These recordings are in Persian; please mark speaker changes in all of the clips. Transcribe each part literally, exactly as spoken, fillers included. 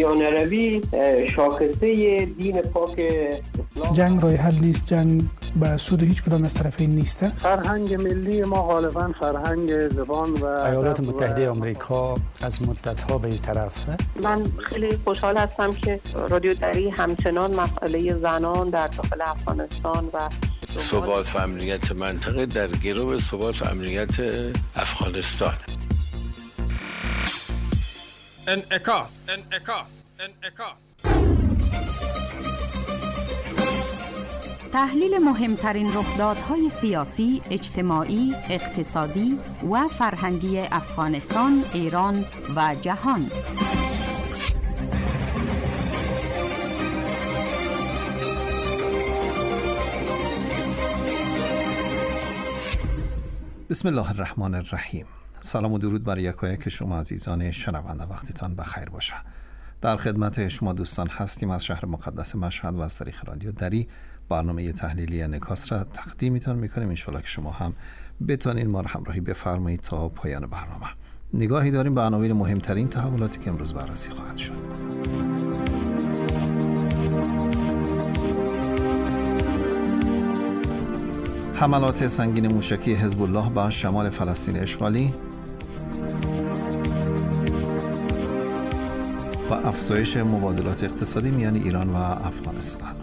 Speaker 1: مسیحیان عربی شاخصه دین پاک اسلام.
Speaker 2: جنگ راه حل نیست، جنگ به سود هیچ کدام از طرفین نیست.
Speaker 3: فرهنگ ملی ما غالبا فرهنگ زبان و
Speaker 4: ایالات متحده آمریکا از مدت‌ها به این طرفه.
Speaker 5: من خیلی خوشحال هستم که رادیو دری همچنان مسئله زنان در داخل افغانستان و
Speaker 6: ثبات و امنیت منطقه در گرو ثبات و امنیت افغانستان.
Speaker 7: انعکاس انعکاس انعکاس
Speaker 8: تحلیل مهمترین رخدادهای سیاسی، اجتماعی، اقتصادی و فرهنگی افغانستان، ایران و جهان.
Speaker 9: بسم الله الرحمن الرحیم. سلام و درود بر یکایک شما عزیزان شنونده، وقتتان بخیر باشه. در خدمت شما دوستان هستیم از شهر مقدس مشهد و از طریق رادیو دری برنامه تحلیلی انعکاس را تقدیمتان میکنیم. انشالله که شما هم بتونین ما را همراهی بفرمایید تا پایان برنامه. نگاهی داریم به عناوین مهمترین تحولاتی که امروز بررسی خواهد شد. حملات سنگین موشکی حزب الله به شمال فلسطین اشغالی و افزایش مبادلات اقتصادی میان ایران و افغانستان.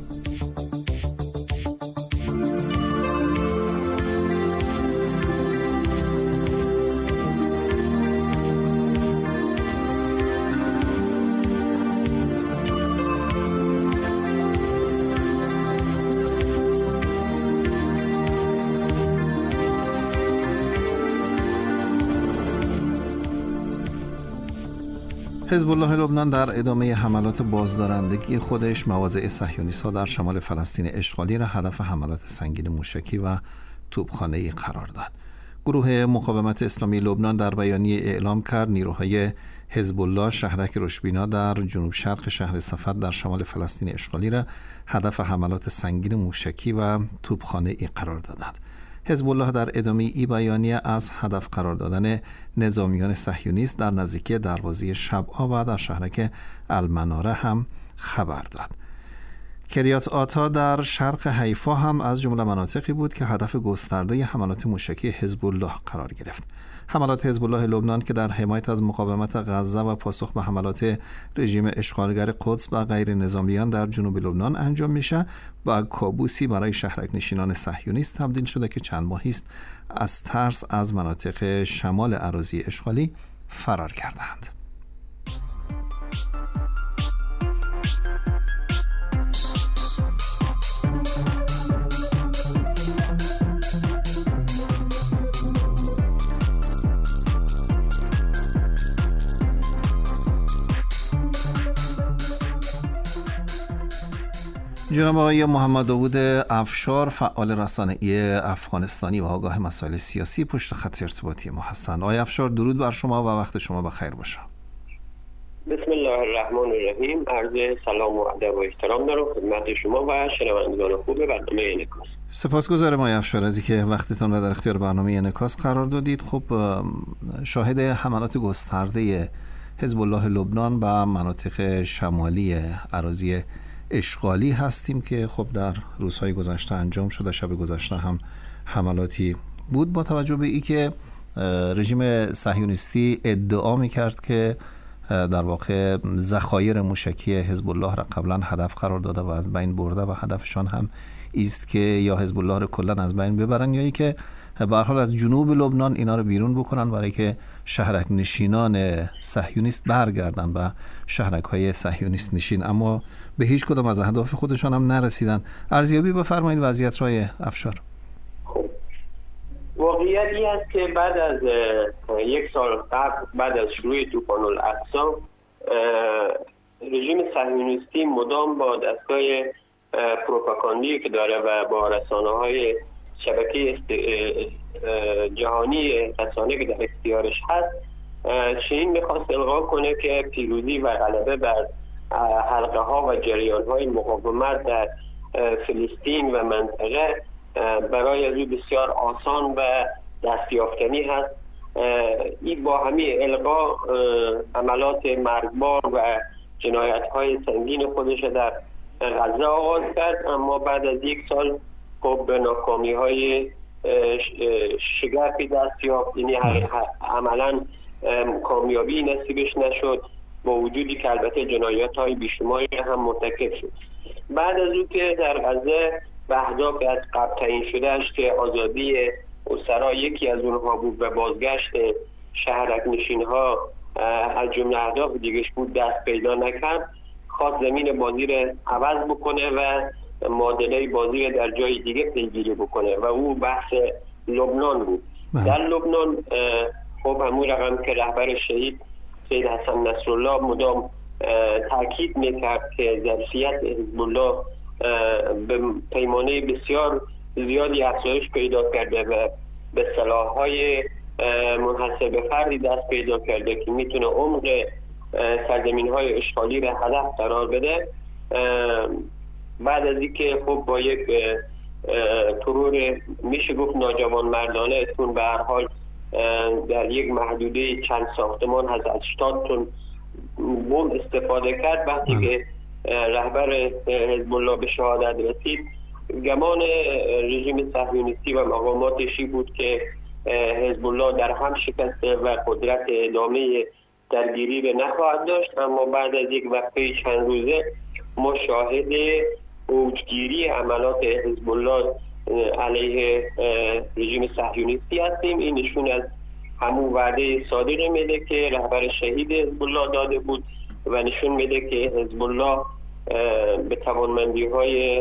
Speaker 9: حزب الله لبنان در ادامه حملات بازدارندگی خودش مواضع صهیونیست‌ها در شمال فلسطین اشغالی را هدف حملات سنگین موشکی و توپخانه‌ای قرار داد. گروه مقاومت اسلامی لبنان در بیانیه اعلام کرد نیروهای حزب الله شهرک رشبینا در جنوب شرق شهر صفد در شمال فلسطین اشغالی را هدف حملات سنگین موشکی و توپخانه‌ای قرار دادند. حزب الله در ادامه ای بیانیه از هدف قرار دادن نظامیان صهیونیست در نزدیکی دروازه شبعا و در شهرک المناره هم خبر داد. کریات آتا در شرق حیفا هم از جمله مناطقی بود که هدف گسترده حملات موشکی حزب الله قرار گرفت. حملات حزب الله لبنان که در حمایت از مقاومت غزه و پاسخ به حملات رژیم اشغالگر قدس و غیر نظامیان در جنوب لبنان انجام میشه و کابوسی برای شهرک نشینان صهیونیست تبدیل شده که چند ماهی است از ترس از مناطق شمال اراضی اشغالی فرار کردند. جناب آقای محمد داوود افشار، فعال رسانه‌ای افغانستانی و آگاه مسائل سیاسی، پشت خط ارتباطی ما هستند. آقای افشار، درود بر شما و وقت شما بخیر باشه.
Speaker 1: بسم الله الرحمن الرحیم. عرض سلام و ادب و احترام دارم خدمت شما و شنوندگان خوب برنامه انعکاس.
Speaker 9: سپاسگزارم آقای افشار از اینکه وقتتون را در اختیار برنامه انعکاس قرار دادید. خب شاهد حملات گسترده حزب الله لبنان به مناطق شمالی اراضی اشغالی هستیم که خب در روزهای گذشته انجام شده. شب گذشته هم حملاتی بود با توجه به ای که رژیم صهیونیستی ادعا میکرد که در واقع ذخایر موشکی حزب الله را قبلا هدف قرار داده و از بین برده و هدفشان هم است که یا حزب الله را کلا از بین ببرن یا ای که به هر حال از جنوب لبنان اینا رو بیرون بکنن برای که شهرک نشینان صهیونیست برگردن و شهرک های صهیونیست نشین، اما به هیچ کدام از اهداف خودشان هم نرسیدن. ارزیابی بفرمایید وضعیت رای افشار.
Speaker 1: خب واقعیتی است که بعد از یک سال قبل، بعد از شروع طوفان الاقصی، رژیم صهیونیستی مدام با دستگاه پروپاگاندی که داره و با رسانه‌های شبکه جهانی رسانه که در اختیارش هست چنین میخواست القا کنه که پیروزی و غلبه بر حلقه ها و جریان های مقاومت در فلسطین و منطقه برای از او بسیار آسان و دستیافتنی هست. این با همین القا عملات مرگبار و جنایت‌های سنگین خودش در غزه آغاز کرد، اما بعد از یک سال خب به ناکامی‌های شگرفی دست یافت، یعنی عملاً کامیابی نصیبش نشد، با وجودی که البته جنایت‌های بیشماری هم مرتکب شد. بعد از او که در غزه به اهداف از قبل تعیین شدهش که آزادی اسرا یکی از اونها بود و بازگشت شهرک نشین‌ها از جمله اهداف دیگهش بود، دست پیدا نکرد، خواست زمین بازی رو عوض بکنه و معادله بازی رو در جای دیگه پیگیری بکنه و او بحث لبنان بود. در لبنان خب همون رقم که رهبر شهید سید حسن نصرالله مدام تاکید میکرد که ظرفیت حزب الله به پیمانه بسیار زیادی افزایش پیدا کرده و به سلاح‌های منحصر به فردی دست پیدا کرده که میتونه عمق سرزمین‌های اشغالی را هدف قرار بده. بعد از اینکه خب با یک ترور میشه گفت ناجوانمردانه تون به هر حال در یک محدوده چند ساختمان از هشتاد تن بمب استفاده کرد، وقتی که رهبر حزب الله به شهادت رسید، گمان رژیم صهیونیستی و مقاماتشی بود که حزب الله در هم شکسته و قدرت ادامه درگیری را نخواهد داشت. اما بعد از یک وقفه چند روزه ما شاهد اوجگیری عملات حزب الله علیه رژیم صهیونیستی هستیم. این نشون از همون وعده صادقی میده که رهبر شهید حزب الله داده بود و نشون میده که حزب الله به توانمندی‌های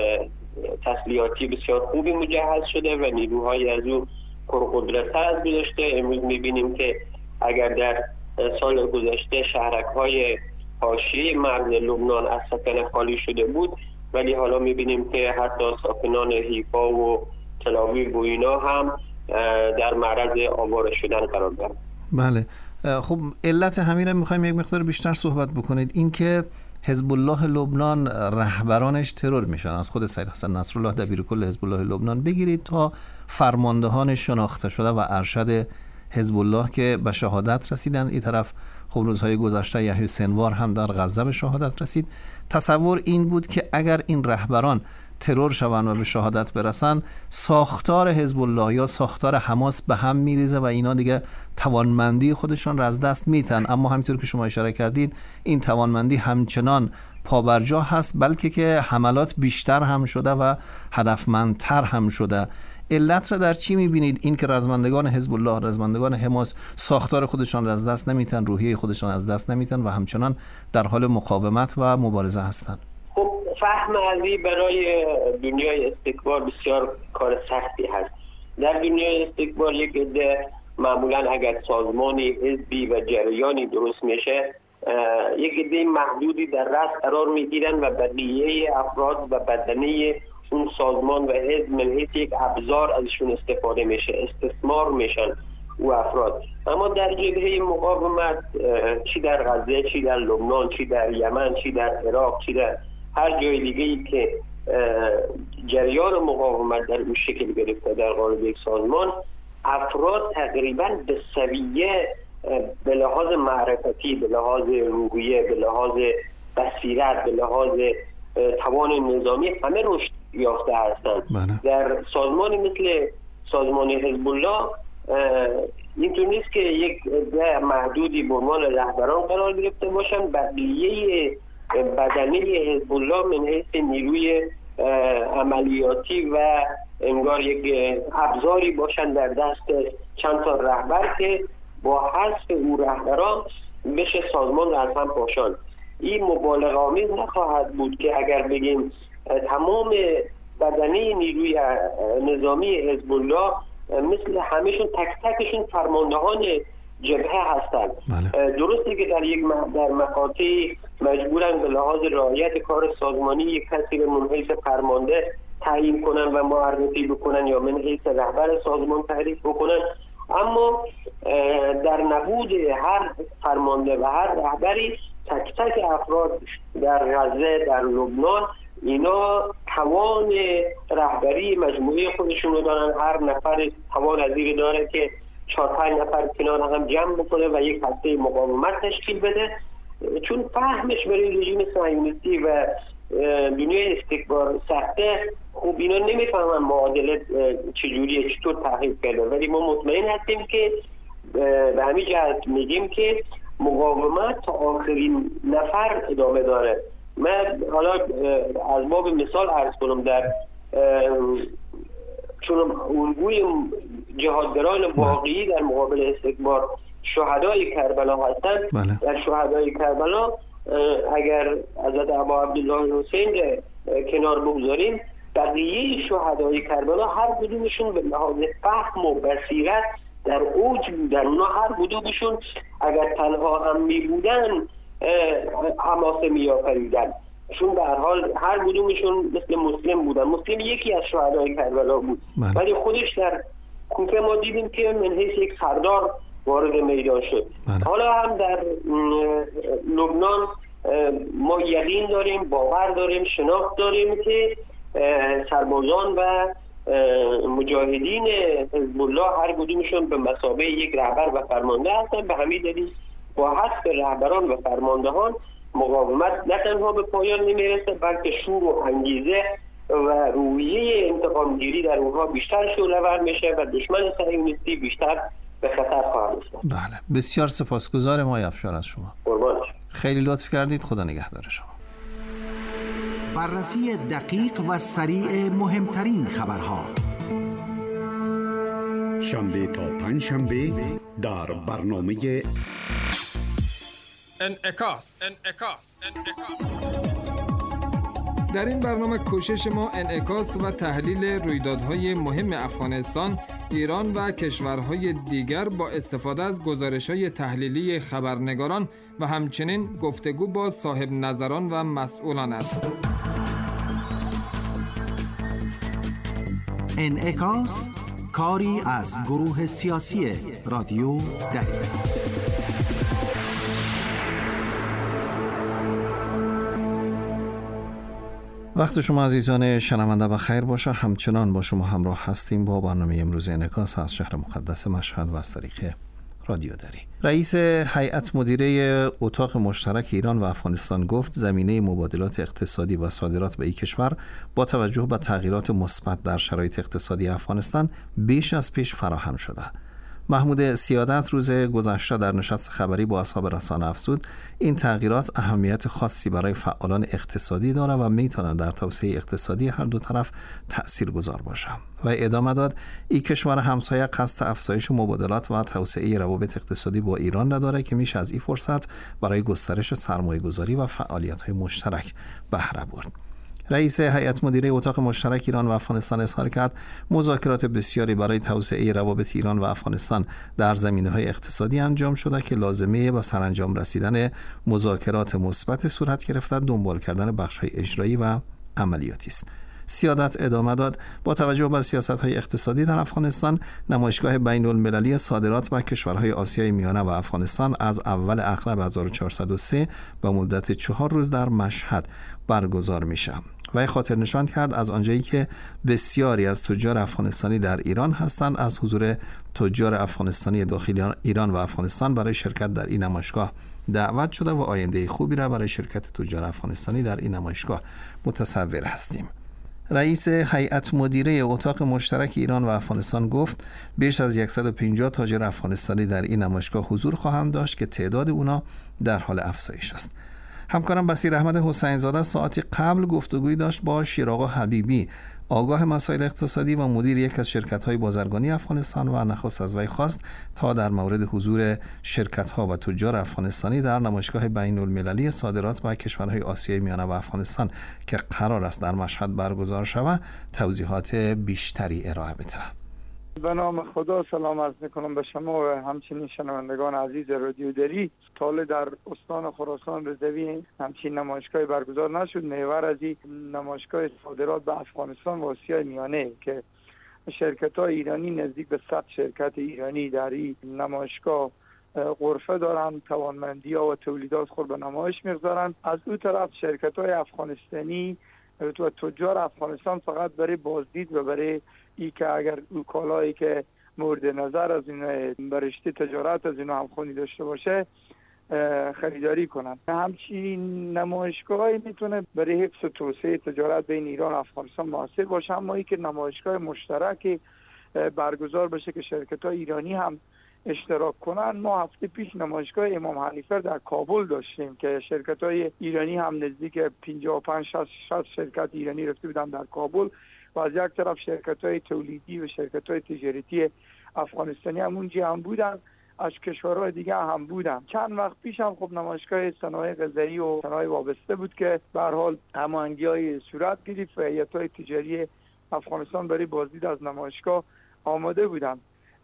Speaker 1: تسلیحاتی بسیار خوبی مجهز شده و نیروهای از او پرقدرت‌تر از گذشته. امروز میبینیم که اگر در سال گذشته شهرک‌های حاشیه مرز لبنان از سکن خالی شده بود، ولی حالا میبینیم که حتی ساکنان حیفا و تل‌آویو و اینا هم در معرض آواره شدن قرار دارند.
Speaker 9: بله، خب علت همین رو میخوایم یک مقدار بیشتر صحبت بکنید. این که حزب الله لبنان رهبرانش ترور میشن، از خود سید حسن نصرالله دبیرکل حزب الله لبنان بگیرید تا فرماندهان شناخته شده و ارشد حزب الله که به شهادت رسیدن. این طرف خب روزهای گذشته یحیی سنوار هم در غزه به شهادت رسید. تصور این بود که اگر این رهبران ترور شوند و به شهادت برسن، ساختار حزب الله یا ساختار حماس به هم میریزه و اینا دیگه توانمندی خودشان را از دست میتن. اما همینطور که شما اشاره کردید این توانمندی همچنان پابرجا هست، بلکه که حملات بیشتر هم شده و هدفمندتر هم شده. علت را در چی میبینید؟ این که رزمندگان حزب الله، رزمندگان حماس ساختار خودشان را از دست نمیتن، روحیه خودشان از دست نمیتن و همچنان در حال مقاومت و مبارزه هستند.
Speaker 1: خب فهم ازی برای دنیای استکبار بسیار کار سختی هست. در دنیای استکبار یک عده معمولا اگر سازمانی، حزبی و جریانی درست میشه، یک عده محدودی در رأس قرار میگیرن و بقیه افراد و بدنه اون سازمان و حزب من حیث یک ابزار ازشون استفاده میشه، استثمار میشن او افراد. اما در جبهه مقاومت، چی در غزه، چی در لبنان، چی در یمن، چی در عراق، چی در هر جای دیگه ای که جریان مقاومت در اون شکل گرفته در قالب یک سازمان، افراد تقریبا به سویه به لحاظ معرفتی، به لحاظ روحیه، به لحاظ بصیرت، به لحاظ توان نظامی همه رشد یافته هستند. در سازمانی مثل سازمان حزب الله اینطور نیست که یک عده محدودی به عنوان رهبران قرار گرفته باشن، بقیه بدنه حزب الله من حیث نیروی عملیاتی و انگار یک ابزاری باشن در دست چند تا رهبر که با حذف او رهبران بشه سازمان را از هم پاشان. این مبالغه آمیز نخواهد بود که اگر بگیم تمام بدنه نیروی نظامی حزب الله مثل همهشون تک تکشون فرماندهان جبهه هستند. درسته که در یک در مقاطعی مجبورن به لحاظ رعایت کار سازمانی یک کسی به من حیث فرمانده تعیین کنن و معرفی بکنن یا من حیث رهبر سازمان تعریف بکنن، اما در نبود هر فرمانده و هر رهبری تک تک افراد در غزه، در لبنان، اینا توان رهبری مجموعه خودشون رو دارن. هر نفر توان از این داره که چهار پنج نفر کنار هم جمع بکنه و یک هسته مقاومت تشکیل بده چون فهمش برای رژیم صهیونیستی و دنیای استکبار سخته، خب اینا نمیفهمن معادله چجوریه، چطور تحقیق کرده. ولی ما مطمئن هستیم که به همین جهت میگیم که مقاومت تا آخرین نفر ادامه داره. من حالا از باب مثال عرض کنم، در چون الگوی جهادگران واقعی در مقابل استکبار شهدای کربلا هستند.
Speaker 9: بله. در
Speaker 1: شهدای کربلا اگر حضرت ابا عبدالله حسین کنار بگذاریم، بقیه شهدای کربلا هر کدومشون به لحاظ فهم و بصیرت در اوج بودن. اونا هر کدومشون اگر تنها هم می بودن حماسه می آفریدن، چون به هر حال هر کدومشون مثل مسلم بودن. مسلم یکی از شهدای کربلا بود، ولی خودش در کوفه ما دیدیم که من حیث یک سردار وارد میدان شد. بله. حالا هم در لبنان ما یقین داریم، باور داریم، شناخت داریم که سربازان و مجاهدین حزب الله هر کدومشون به مثابه یک رهبر و فرمانده هستند. به همین دلیل با حذف رهبران و فرماندهان مقاومت نه تنها به پایان نمیرسه، بلکه شور و انگیزه و روحیه انتقامگیری در اونها بیشتر شعله‌ور میشه و دشمن صهیونیستی بیشتر به خطر خواهد رسید.
Speaker 9: بله، بسیار سپاسگزارم آقای افشار از شما.
Speaker 1: قربانش.
Speaker 9: خیلی لطف کردید. خدا نگهدار شما.
Speaker 10: بررسی دقیق و سریع مهمترین خبرها،
Speaker 11: شنبه تا پنج شنبه در برنامه
Speaker 7: انعکاس. انعکاس. در این برنامه کوشش ما انعکاس و تحلیل رویدادهای مهم افغانستان، ایران و کشورهای دیگر با استفاده از گزارش‌های تحلیلی خبرنگاران و همچنین گفتگو با صاحب نظران و مسئولان است.
Speaker 10: انعکاس، کاری از گروه سیاسی رادیو دری.
Speaker 9: وقت شما عزیزان شنونده بخیر باشه. همچنان با شما همراه هستیم با برنامه امروز انعکاس از شهر مقدس مشهد و از طریق رادیو دری. رئیس هیئت مدیره اتاق مشترک ایران و افغانستان گفت زمینه مبادلات اقتصادی و صادرات به این کشور با توجه به تغییرات مثبت در شرایط اقتصادی افغانستان بیش از پیش فراهم شده. محمود سیادت روز گذشته در نشست خبری با اصحاب رسانه افزود این تغییرات اهمیت خاصی برای فعالان اقتصادی دارد و میتواند در توسعه اقتصادی هر دو طرف تأثیرگذار باشد. و ادامه داد این کشور همسایه قصد افزایش مبادلات و توسعه روابط اقتصادی با ایران ندارد که میشه از این فرصت برای گسترش سرمایه‌گذاری و فعالیت‌های مشترک بهره برد. رئیس هیئت مدیره اتاق مشترک ایران و افغانستان اظهار کرد مذاکرات بسیاری برای توسعه روابط ایران و افغانستان در زمینه‌های اقتصادی انجام شده که لازمه به سرانجام رسیدن مذاکرات مثبت صورت گرفته دنبال کردن بخش‌های اجرایی و عملیاتی است. سیادت ادامه داد با توجه به سیاست‌های اقتصادی در افغانستان، نمایشگاه بین‌المللی صادرات به کشورهای آسیای میانه و افغانستان از اول اغلب هزار و چهارصد و سه به مدت چهار روز در مشهد برگزار میشه. و خاطر نشان کرد از آنجایی که بسیاری از تجار افغانستانی در ایران هستند، از حضور تجار افغانستانی داخل ایران و افغانستان برای شرکت در این نمایشگاه دعوت شده و آینده خوبی را برای شرکت تجار افغانستانی در این نمایشگاه متصور هستیم. رئیس هیئت مدیره اتاق مشترک ایران و افغانستان گفت بیش از صد و پنجاه تاجر افغانستانی در این نمایشگاه حضور خواهند داشت که تعداد اونا در حال افزایش است. همکارم بصیر احمد حسین زاده ساعتی قبل گفتگوی داشت با شیرآقا حبیبی، آگاه مسائل اقتصادی و مدیر یک از شرکت‌های بازرگانی افغانستان و نخست از وی خواست تا در مورد حضور شرکت‌ها و تجار افغانستانی در نمایشگاه بین‌المللی صادرات با کشورهای آسیای میانه و افغانستان که قرار است در مشهد برگزار شود توضیحات بیشتری ارائه بده.
Speaker 3: به نام خدا سلام عرض میکنم به شما و همچنین شنوندگان عزیز رادیو دری. تاله در استان خراسان رضوی همچین نمایشگاه برگزار نشد. محور از این نمایشگاه صادرات به افغانستان و آسیای میانه که شرکت های ایرانی نزدیک به صد شرکت ایرانی در این نمایشگاه غرفه دارن، توانمندی ها و تولیدات خود به نمایش میگذارن. از اون طرف شرکت های افغانستانی و تجار افغانستان فقط برای بازدید و برای ای که اگر او کالایی که مورد نظر از این برشته تجارت از اینا همخوانی داشته باشه خریداری کنند. همچنین نمایشگاه میتونه برای حفظ و توسعه تجارت بین ایران و افغانستان موثر باشه، اما ای که نمایشگاه مشترک برگزار بشه که شرکت‌های ایرانی هم اشتراک کنن. ما هفته پیش نمایشگاه امام حنیفه در کابل داشتیم که شرکت‌های ایرانی هم نزدیک پنجاه و پنج شصت شرکت ایرانی رفته بودن در کابل و از یک طرف شرکت‌های تولیدی و شرکت‌های تجارتی افغانستانی هم اونجا هم بودن، از کشورهای دیگه هم بودن. چند وقت پیش هم خب نمایشگاه صنایع غذایی و صنایع وابسته بود که به هر حال هماهنگی‌های صورت گرفت و هیئت‌های تجاری افغانستان برای بازدید از نمایشگاه آماده بودن.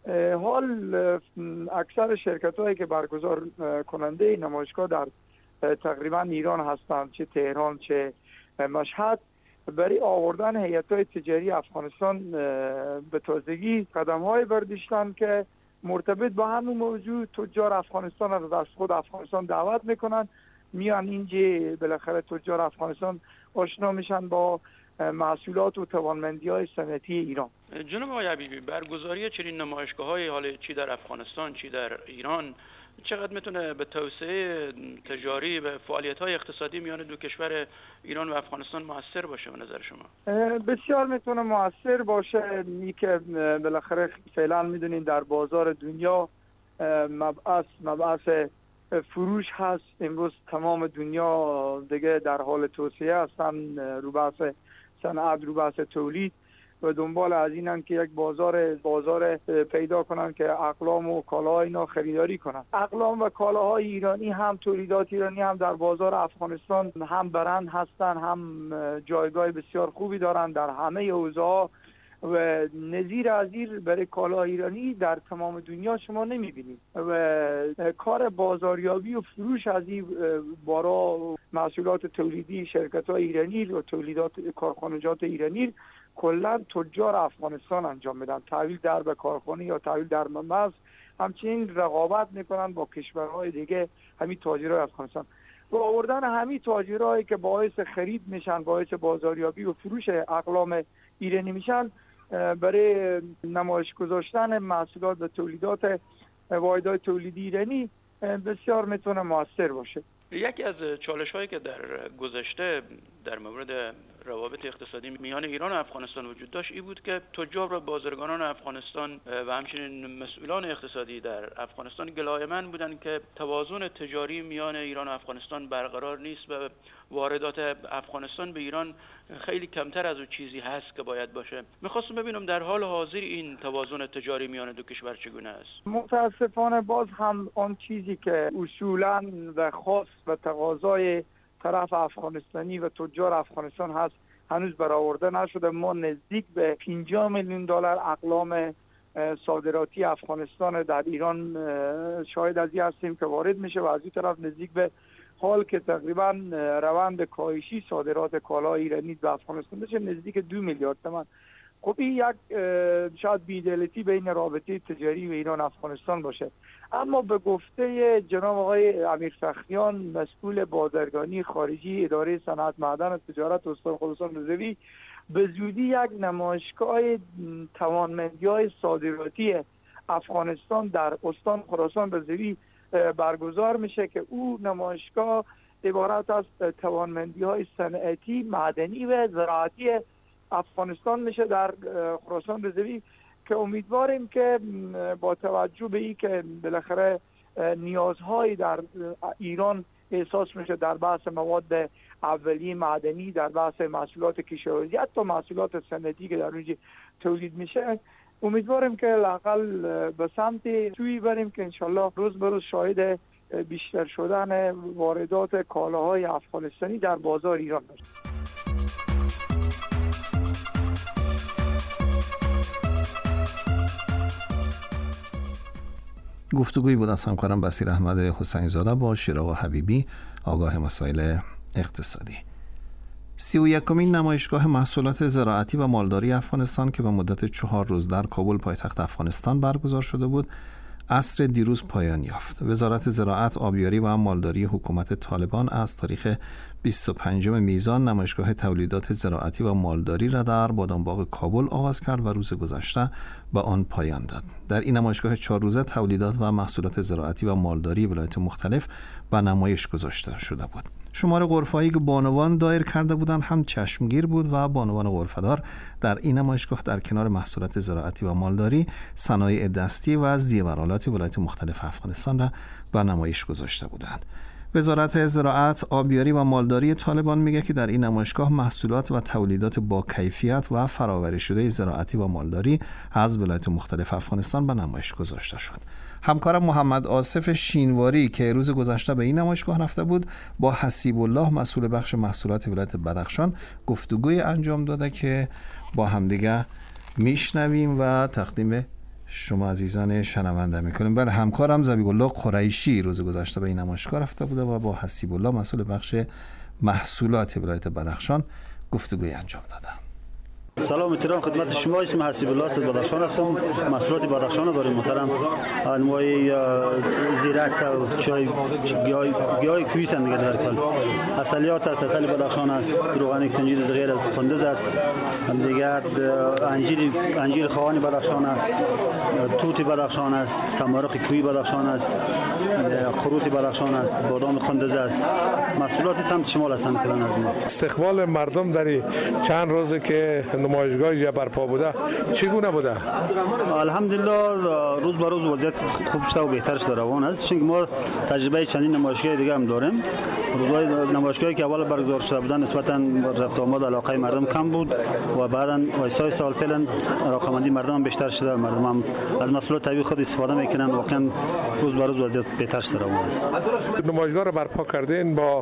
Speaker 3: حال اکثر شرکت‌هایی که برگزار کننده نمایشگاه در تقریبا ایران هستند، چه تهران چه مشهد، برای آوردن هیئت‌های تجاری افغانستان به تازگی قدم‌های برداشتن که مرتبط با همون موضوع تجار افغانستان را از خود افغانستان دعوت میکنن، میان اینجا بالاخره تجار افغانستان آشنا میشن با محصولات و توانمندی‌های صنعتی ایران.
Speaker 12: جناب آقای حبیبی، برگزاری چنین نمایشگاه‌های حالا چی در افغانستان چی در ایران چقدر میتونه به توسعه تجاری و فعالیت‌های اقتصادی میان دو کشور ایران و افغانستان مؤثر باشه به نظر شما؟
Speaker 3: بسیار میتونه مؤثر باشه. می که بالاخره فعلا میدونین در بازار دنیا مبعث مبعث فروش هست. امروز تمام دنیا دیگه در حال توسعه هستن، رو بحث صنعت، رو بحث تولید و دنبال از اینن که یک بازار بازار پیدا کنن که اقلام و کالاهای اینا خریداری کنن. اقلام و کالاهای ایرانی هم تولیدات ایرانی هم در بازار افغانستان هم برند هستن، هم جایگاه بسیار خوبی دارن در همه حوزه‌ها و نظیر عزیر برای کالاهای ایرانی در تمام دنیا شما نمیبینید و کار بازاریابی و فروش از این بارا محصولات تولیدی شرکت‌های ایرانی و تولیدات کارخانجات ایرانی کلا تجار افغانستان انجام میدن. تحویل در به کارخانه یا تحویل در مغز، همچنین رقابت میکنن با کشورهای دیگه همین تاجرای افغانستان. و آوردن همین تاجرایی که باعث خرید میشن، باعث بازاریابی و فروش اقلام ایرانی میشن، برای نمایش گذاشتن محصولات و تولیدات واحدهای تولیدی ایرانی بسیار میتونه موثر باشه.
Speaker 12: یکی از چالش هایی که در گذشته در مورد روابط اقتصادی میان ایران و افغانستان وجود داشت این بود که تجار و بازرگانان افغانستان و همچنین مسئولان اقتصادی در افغانستان گلایه‌مند بودند که توازن تجاری میان ایران و افغانستان برقرار نیست و واردات افغانستان به ایران خیلی کمتر از اون چیزی هست که باید باشه. میخواستم ببینم در حال حاضر این توازن تجاری میان دو کشور چگونه است؟
Speaker 3: متاسفانه باز هم آن چیزی که اصولاً و خاص و تقاضای طرف افغانستانی و تجار افغانستان هست هنوز برآورده نشده. ما نزدیک به پنجاه میلیون دلار اقلام صادراتی افغانستان در ایران شاهد از این هستیم که وارد میشه و از این طرف نزدیک به حال که تقریبا روند کاهشی صادرات کالای ایرانی به افغانستان داشته نزدیک دو میلیارد تومان. خب این یک شاید بی‌عدالتی بین رابطه تجاری و ایران افغانستان باشه. اما به گفته جناب آقای امیرفخریان مسئول بازرگانی خارجی اداره صنعت معدن و تجارت استان خراسان رضوی، به زودی یک نمایشگاه توانمندی‌های صادراتی افغانستان در استان خراسان رضوی برگزار میشه که او نمایشگاه عبارت از توانمندی‌های صنعتی، معدنی و زراعتی افغانستان میشه در خراسان رضوی که امیدواریم که با توجه به این که بالاخره نیازهای در ایران احساس میشه در بحث مواد اولیه معدنی، در بحث محصولات کشاورزی، حتی محصولات صنعتی که در اونجا تولید میشه، امیدواریم که لااقل به سمت سوی بریم که انشالله روز به روز شاهد بیشتر شدن واردات کالاهای افغانستانی در بازار ایران باشیم.
Speaker 9: گفتگویی بود از همکارم بصیر احمد حسین زاده با شیراق حبیبی، آگاه مسائل اقتصادی. سی و یکمین نمایشگاه محصولات زراعتی و مالداری افغانستان که به مدت چهار روز در کابل پایتخت افغانستان برگزار شده بود، عصر دیروز پایان یافت. وزارت زراعت، آبیاری و مالداری حکومت طالبان از تاریخ بیست و پنجم میزان نمایشگاه تولیدات زراعتی و مالداری را در بادامباغ کابل آغاز کرد و روز گذشته به آن پایان داد. در این نمایشگاه چهار روزه تولیدات و محصولات زراعتی و مالداری ولایت مختلف به نمایش گذاشته شده بود. شمار غرفه‌ای که بانوان دایر کرده بودند هم چشمگیر بود و بانوان غرفه‌دار در این نمایشگاه در کنار محصولات زراعتی و مالداری، صنایع دستی و زیورآلات ولایت مختلف افغانستان را به نمایش گذاشته بودند. وزارت زراعت، آبیاری و مالداری طالبان میگه که در این نمایشگاه محصولات و تولیدات با کیفیت و فرآوری شده زراعتی و مالداری از ولایت مختلف افغانستان به نمایش گذاشته شد. همکارم محمد آصف شینواری که روز گذشته به این نمایشگاه رفته بود، با حسیب الله مسئول بخش محصولات ولایت بدخشان گفتگوی انجام داده که با همدیگه میشنویم و تقدیم شما عزیزان شنونده میکنیم. بله، همکارم ذبیح الله قریشی روز گذشته به این نمایشگاه رفته بوده و با حسیب الله مسئول بخش محصولات ولایت بدخشان گفتگوی انجام داده.
Speaker 13: سلام احترام خدمت شما. اسم حسیب الله از بدخشان هستم. محصولات بدخشان داریم محترم. انواع زیرک و چای گیاه گیاه کویس هم دیگه در کل. اصلیات از اصل بدخشان است. روغن کنجد غیر از قندز است. دیگه انجیر انجیر خوان بدخشان است. توت بدخشان است. تمارق کوی بدخشان است. خروس بدخشان است. بادام قندز است. محصولات هم شمال هستند کلان از ما.
Speaker 14: استقبال مردم در چند روزه که نمایشگاهی برپا بوده چگونه بوده؟
Speaker 13: الحمدلله روز به روز وضعیت خوب شده و بهتر شده روان است. چون ما تجربه چندین نمایشگاه دیگه هم داریم. روزهای نمایشگاهی که اول برگزار شده بودن نسبتا رفت آمد علاقه مردم کم بود و بعدا وایسای سال فعلا علاقه‌مندی مردم بیشتر شده. مردم هم از محصولات طبیعی خود استفاده میکنن. واقعا روز به روز وضعیت بهتر شده روان است.
Speaker 14: نمایشگاه را برپا کردین با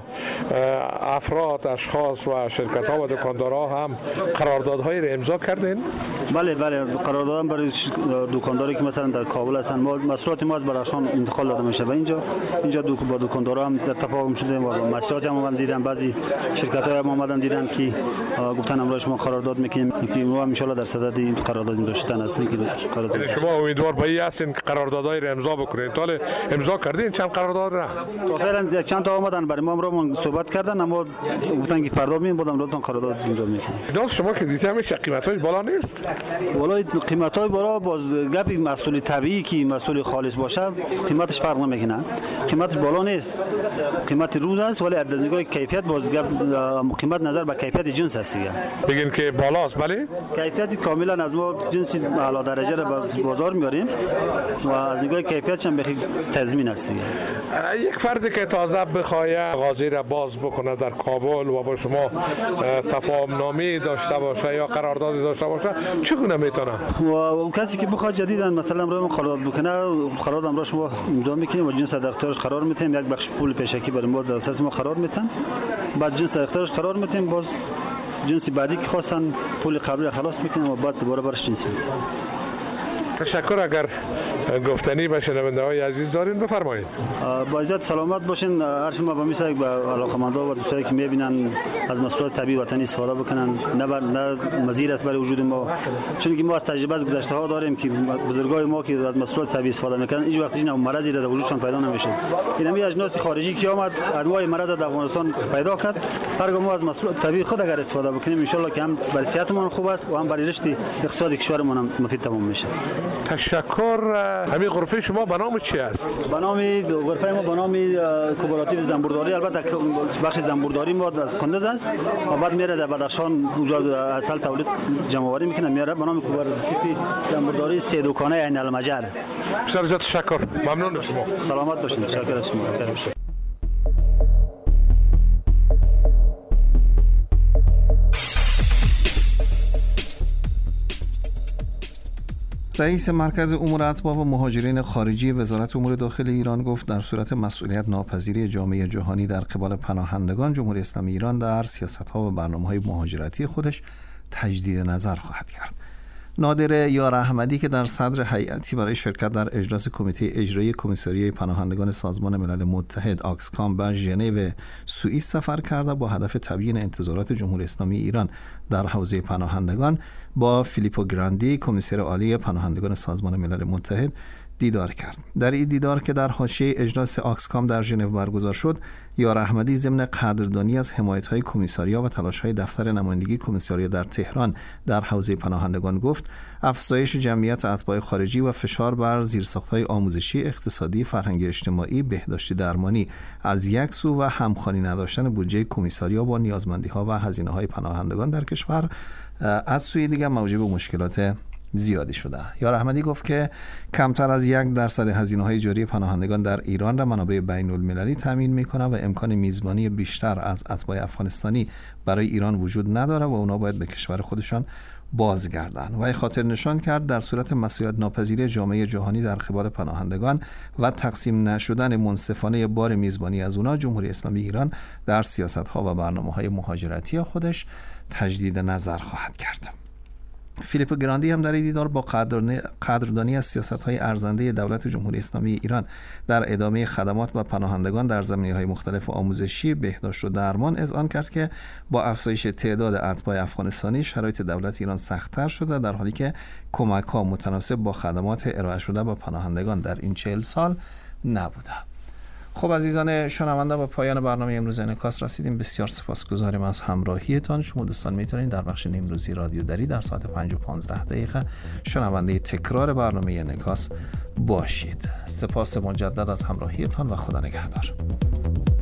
Speaker 14: افراد، اشخاص و شرکت‌ها و دکاندارها هم قراردادهای را امضا کردین؟
Speaker 13: بله بله، قرارداد برای دکانداری که مثلا در کابل هستن، ما محصولات ما از بدخشان انتقال داده میشه و اینجا اینجا دو با دکاندارا هم در تفاهم شده و محصولات هم اومدن دیدن. بعضی شرکت‌ها هم اومدن دیدن که گفتن امروز شما قرارداد میکنیم که ما ان شاء الله در صدد این قرارداد داشتن هستیم که قرارداد.
Speaker 14: شما امیدوار به این هستین قراردادهای را امضا بکنین؟ تا امضا کردین چند قرارداد را؟
Speaker 13: فعلا چند تا اومدن برای ما امروز صحبت کردن، اما گفتن که فردا مییم بعدم راتون قرارداد امضا میکنیم.
Speaker 14: داست شما که دیدید همیشه قیمتاش بالا نیست؟
Speaker 13: والله قیمتای بالا باز گپی محصول طبیعی که محصول خالص باشه قیمتش فرق نمیکنه. قیمتش بالا نیست، قیمت روز است، ولی از نگاه کیفیت باز قیمت نظر به کیفیت جنس است دیگه.
Speaker 14: بگین که بالاست. بله
Speaker 13: کیفیت کاملا از ما جنس اعلی درجه را به بازار میاریم و از نگاه کیفیتش هم بخیر تضمین است دیگه.
Speaker 14: یک فردی که تازه بخواد غازی را باز بکنه در کابل و با شما تفاهم نامه داشته باشه یا قراردادی داشته باشه چگونه میتونه؟
Speaker 13: و کسی که بخواد جدیداً مثلا رو قرارداد بکنه، قرارداد را شما امضا میکنیم و جنس در اختیارش قرار میتیم. یک بخش پول پیشکی برای ما در اساس ما قرار میتن، بعد جنس در اختیارش قرار میتیم، باز جنس بعدی که خواستن پول قبلی خلاص میکنیم و بعد دوباره برش جنس.
Speaker 14: تشکر. اگر گفتنی به شنونده های عزیز دارین بفرمایید.
Speaker 13: با عزت سلامت باشین. هر شما به مثل به علاقه‌مندان و دوستانی که میبینن از محصولات طبیعی وطنی استفاده بکنن، نه بر نه مزید است برای وجود ما، چون که ما از تجربه گذشته ها داریم که بزرگای ما که از محصولات طبیعی استفاده میکنن هیچ وقت این مرضی در وجودشان پیدا نمیشه. این همین اجناس خارجی که آمد انواع مرض در افغانستان پیدا کرد. هرگاه ما از محصولات طبیعی خود اگر استفاده بکنیم ان شاء الله که هم برای صحتمون خوب است و هم برای رشد اقتصادی کشورمون هم مفید تمام میشه.
Speaker 14: تشکر. همین غرفه شما به نام چی است؟
Speaker 13: به نام غرفه ما به نام کوپراتیو زنبورداری. البته بخش زنبورداری ما از کندز است و بعد میره در بدخشان اونجا اصل تولید جمع آوری میکنه، میاره به نام کوپراتیو زنبورداری سه دکانه عین المجر.
Speaker 14: بسیار تشکر. ممنون از شما.
Speaker 13: سلامت باشین. تشکر از شما.
Speaker 9: رئیس مرکز امور اتباع و مهاجرین خارجی وزارت امور داخلی ایران گفت در صورت مسئولیت ناپذیری جامعه جهانی در قبال پناهندگان، جمهوری اسلامی ایران در سیاست‌ها و برنامه‌های مهاجرتی خودش تجدید نظر خواهد کرد. نادر یار احمدی که در صدر هیئتی برای شرکت در اجلاس کمیته اجرایی کمیساریای پناهندگان سازمان ملل متحد آکسکام به ژنو سوئیس سفر کرده با هدف تبیین انتظارات جمهوری اسلامی ایران در حوزه پناهندگان با فیلیپو گراندی کمیسر عالی پناهندگان سازمان ملل متحد دیدار کرد. در این دیدار که در حاشیه اجلاس آکسکام در ژنو برگزار شد، یار احمدی ضمن قدردانی از حمایت‌های کمیساریا و تلاش‌های دفتر نمایندگی کمیساریا در تهران در حوزه پناهندگان گفت افزایش جمعیت اتباع خارجی و فشار بر زیرساخت‌های آموزشی، اقتصادی، فرهنگی اجتماعی، بهداشتی درمانی از یک سو و همخوانی نداشتن بودجه کمیساریا با نیازمندی‌ها و هزینه‌های پناهندگان در کشور از سوی دیگر موجب مشکلات زیادی شده. یار احمدی گفت که کمتر از یک درصد هزینه‌های جاری پناهندگان در ایران را منابع بین المللی تامین می‌کنه و امکان میزبانی بیشتر از اتباع افغانستانی برای ایران وجود نداره و اونا باید به کشور خودشان بازگردند. و خاطر نشان کرد در صورت مسئولیت ناپذیری جامعه جهانی در قبال پناهندگان و تقسیم نشدن منصفانه بار میزبانی از اونا، جمهوری اسلامی ایران در سیاست‌ها و برنامه‌های مهاجرتی خودش تجدید نظر خواهد کرد. فیلیپ گراندی هم در این دیدار با قدردانی از سیاست‌های ارزنده دولت جمهوری اسلامی ایران در ادامه خدمات و پناهندگان در زمینه‌های مختلف آموزشی، بهداشت و درمان اذعان کرد که با افزایش تعداد اتباع افغانستانی شرایط دولت ایران سخت‌تر شده، در حالی که کمک‌ها متناسب با خدمات ارائه شده به پناهندگان در این چهل سال نبوده. خب عزیزان شنونده، به پایان برنامه امروز انعکاس رسیدیم. بسیار سپاسگزاریم از همراهیتان. شما دوستان میتونید در بخش نیمروزی رادیو دری در ساعت پنج و پانزده دقیقه شنونده تکرار برنامه انعکاس باشید. سپاس مجدد از همراهیتان و خدا نگهدار.